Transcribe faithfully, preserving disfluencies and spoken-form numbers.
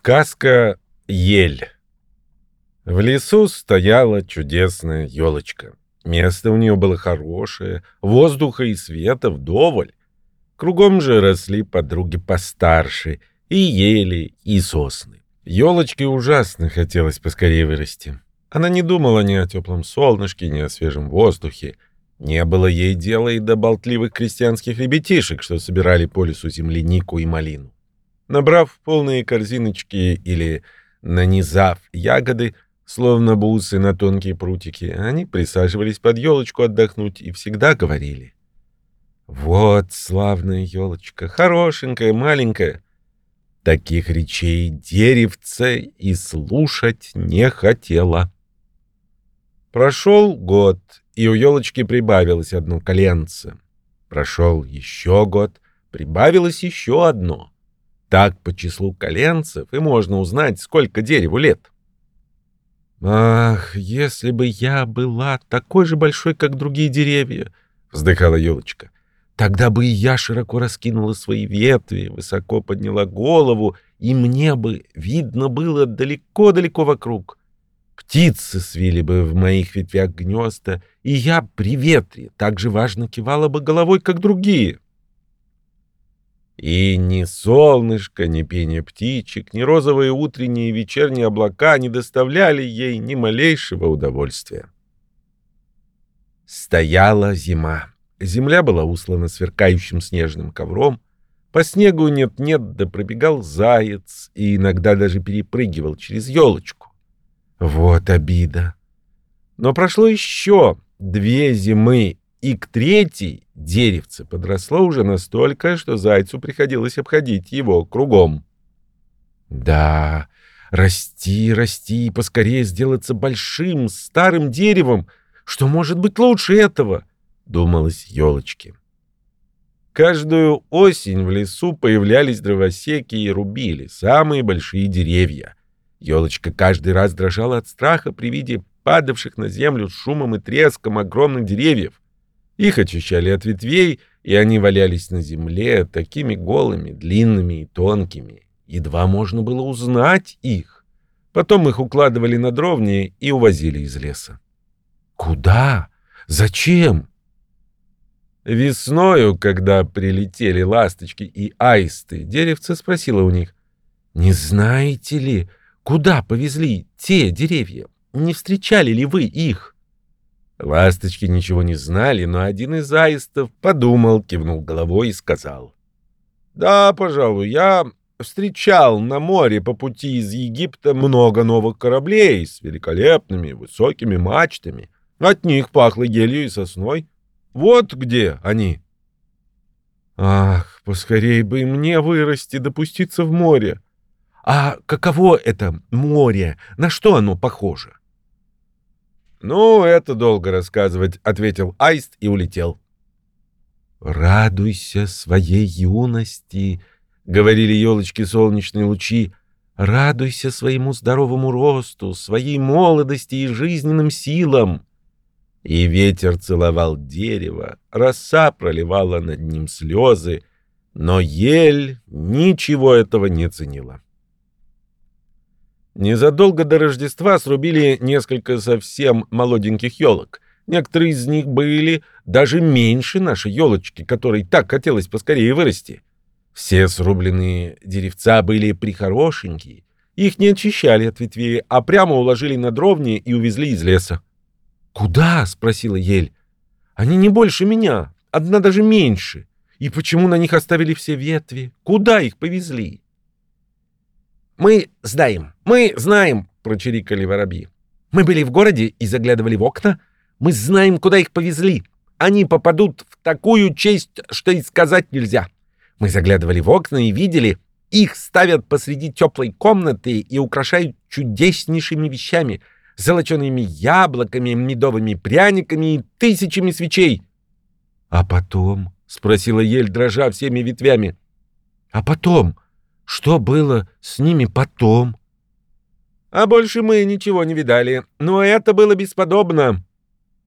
Сказка «Ель». В лесу стояла чудесная елочка. Место у нее было хорошее, воздуха и света вдоволь. Кругом же росли подруги постарше, и ели, и сосны. Елочке ужасно хотелось поскорее вырасти. Она не думала ни о теплом солнышке, ни о свежем воздухе. Не было ей дела и до болтливых крестьянских ребятишек, что собирали по лесу землянику и малину. Набрав полные корзиночки или нанизав ягоды, словно бусы на тонкие прутики, они присаживались под елочку отдохнуть и всегда говорили: «Вот славная елочка, хорошенькая, маленькая». Таких речей деревце и слушать не хотела. Прошел год, и у елочки прибавилось одно коленце. Прошел еще год, прибавилось еще одно. Так по числу коленцев и можно узнать, сколько дереву лет. «Ах, если бы я была такой же большой, как другие деревья!» — вздыхала елочка. «Тогда бы и я широко раскинула свои ветви, высоко подняла голову, и мне бы видно было далеко-далеко вокруг. Птицы свили бы в моих ветвях гнезда, и я при ветре так же важно кивала бы головой, как другие». И ни солнышко, ни пение птичек, ни розовые утренние и вечерние облака не доставляли ей ни малейшего удовольствия. Стояла зима. Земля была услана сверкающим снежным ковром. По снегу нет-нет, да пробегал заяц и иногда даже перепрыгивал через елочку. Вот обида. Но прошло еще две зимы, и к третьей деревце подросло уже настолько, что зайцу приходилось обходить его кругом. Да, расти, расти и поскорее сделаться большим старым деревом. Что может быть лучше этого? Думалось елочке. Каждую осень в лесу появлялись дровосеки и рубили самые большие деревья. Елочка каждый раз дрожала от страха при виде падавших на землю с шумом и треском огромных деревьев. Их очищали от ветвей, и они валялись на земле такими голыми, длинными и тонкими. Едва можно было узнать их. Потом их укладывали на дровни и увозили из леса. Куда? Зачем? Весною, когда прилетели ласточки и аисты, деревце спросило у них: «Не знаете ли, куда повезли те деревья? Не встречали ли вы их?» Ласточки ничего не знали, но один из аистов подумал, кивнул головой и сказал: «Да, пожалуй, я встречал на море по пути из Египта много новых кораблей с великолепными высокими мачтами. От них пахло елью и сосной. Вот где они». «Ах, поскорей бы и мне вырасти, допуститься в море. А каково это море? На что оно похоже?» «Ну, это долго рассказывать», — ответил аист и улетел. «Радуйся своей юности», — говорили елочки солнечные лучи. «Радуйся своему здоровому росту, своей молодости и жизненным силам». И ветер целовал дерево, роса проливала над ним слезы, но ель ничего этого не ценила. Незадолго до Рождества срубили несколько совсем молоденьких елок. Некоторые из них были даже меньше нашей елочки, которой так хотелось поскорее вырасти. Все срубленные деревца были прихорошенькие. Их не очищали от ветвей, а прямо уложили на дровни и увезли из леса. «Куда?» — спросила ель. «Они не больше меня, одна даже меньше. И почему на них оставили все ветви? Куда их повезли?» «Мы знаем, мы знаем», — прочирикали воробьи. «Мы были в городе и заглядывали в окна. Мы знаем, куда их повезли. Они попадут в такую честь, что и сказать нельзя. Мы заглядывали в окна и видели, их ставят посреди теплой комнаты и украшают чудеснейшими вещами, золочеными яблоками, медовыми пряниками и тысячами свечей». «А потом?» — спросила ель, дрожа всеми ветвями. «А потом? Что было с ними потом?» «А больше мы ничего не видали, но это было бесподобно.